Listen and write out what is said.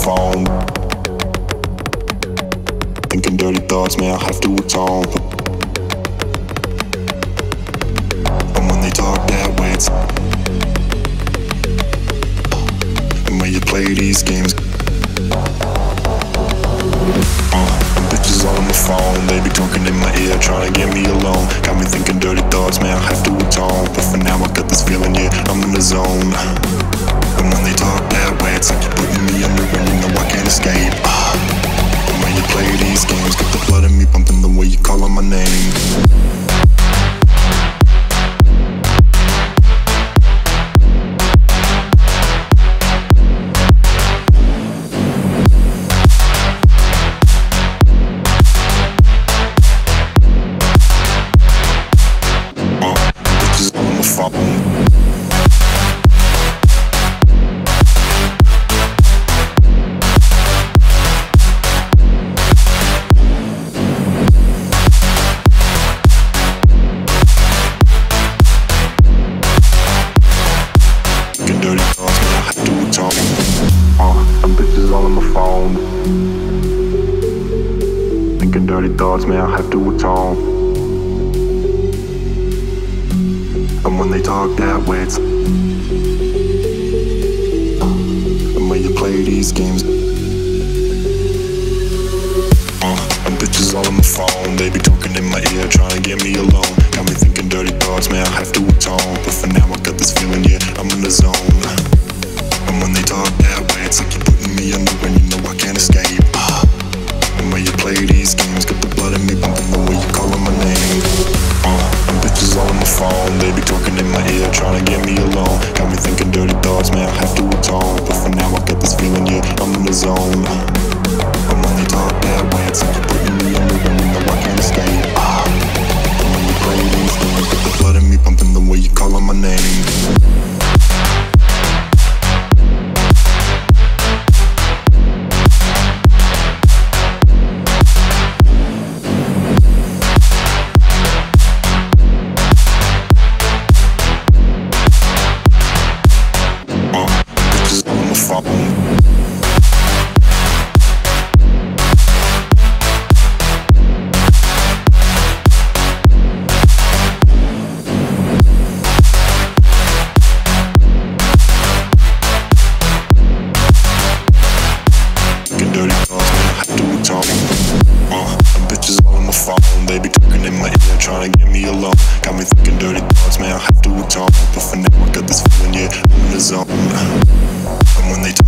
phone, thinking dirty thoughts, may I have to atone. And when they talk that way, it's and when you play these games, and bitches all on the phone, they be talking in my ear, trying to get me alone. Got me thinking dirty thoughts, may I have to atone. But for now I got this feeling, yeah, I'm in the zone. And when they talk that way, it's like you're putting me under and you know I can't escape. And when you play these games, get the blood in me pumping the way you call on my name. Bitches on the phone, dirty thoughts, man, I have to atone. And bitches all on my phone, thinking dirty thoughts, man, I have to atone. And when they talk that way, it's and when you play these games, and bitches all on my phone, they be talking in my ear, trying to get me alone. Got me thinking dirty thoughts, man, I have to atone. But for now I got this feeling, yeah, I'm in the zone. And when they talk that way, it's like you're putting me under and you know I can't escape. And when you play these games, get the blood in me pumping the way you call on my name. And bitches all on my phone, they be talking in my ear, trying to get me alone. Got me thinking dirty thoughts, man, I have to atone. But for now I got this feeling, yeah, I'm in the zone. And when they talk that way, it's like you're putting me under and you know I can't escape. And when you play these games, get the blood in me pumping the way you call on my name. Dirty thoughts, man, I have to atone. And bitches all on my phone, they be talking in my ear, trying to get me alone. Got me thinking dirty thoughts, man, I have to atone. But for now I got this feeling, yeah, I'm in the zone. And when they talk